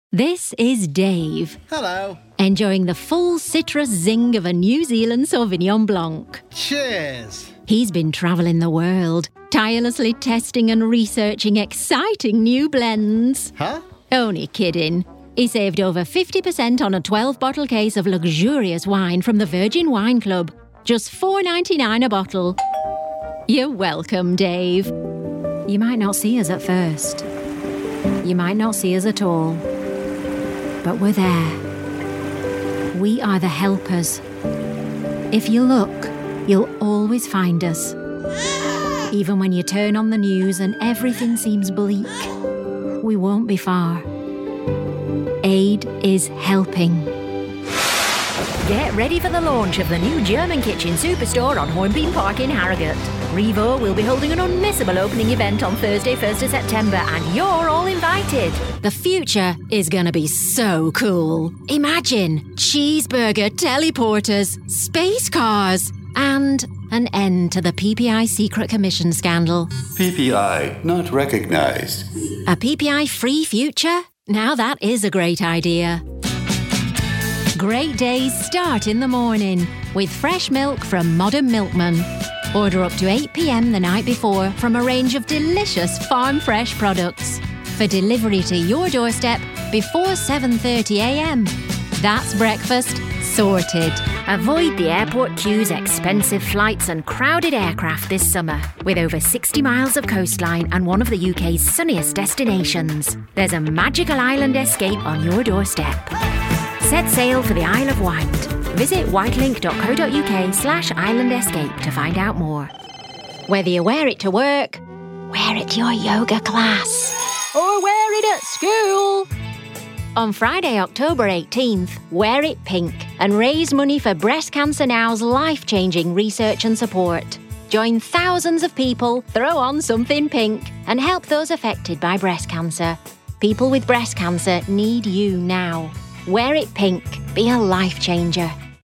This is Dave, Hello. enjoying the full citrus zing of a New Zealand Sauvignon Blanc. Cheers. He's been travelling the world, tirelessly testing and researching exciting new blends. Huh? Only kidding. He saved over 50% on a 12-bottle case of luxurious wine from the Virgin Wine Club. Just $4.99 a bottle. You're welcome, Dave. You might not see us at first. You might not see us at all. But we're there. We are the helpers. If you look, you'll always find us. Even when you turn on the news and everything seems bleak, we won't be far. Aid is helping. Get ready for the launch of the new German Kitchen Superstore on Hornbeam Park in Harrogate. Revo will be holding an unmissable opening event on Thursday, 1st of September, and you're all invited. The future is gonna be so cool. Imagine cheeseburger teleporters, space cars, and an end to the PPI Secret Commission scandal. PPI not recognized. A PPI-free future? Now that is a great idea. Great days start in the morning with fresh milk from Modern Milkman. Order up to 8 p.m. the night before from a range of delicious farm-fresh products for delivery to your doorstep before 7:30 a.m. That's breakfast sorted. Avoid the airport queues, expensive flights and crowded aircraft this summer with over 60 miles of coastline and one of the UK's sunniest destinations. There's a magical island escape on your doorstep. Set sail for the Isle of Wight. Visit whitelink.co.uk/island escape to find out more. Whether you wear it to work, wear it to your yoga class, or wear it at school. On Friday, October 18th, wear it pink and raise money for Breast Cancer Now's life-changing research and support. Join thousands of people, throw on something pink, and help those affected by breast cancer. People with breast cancer need you now. Wear it pink. Be a life changer.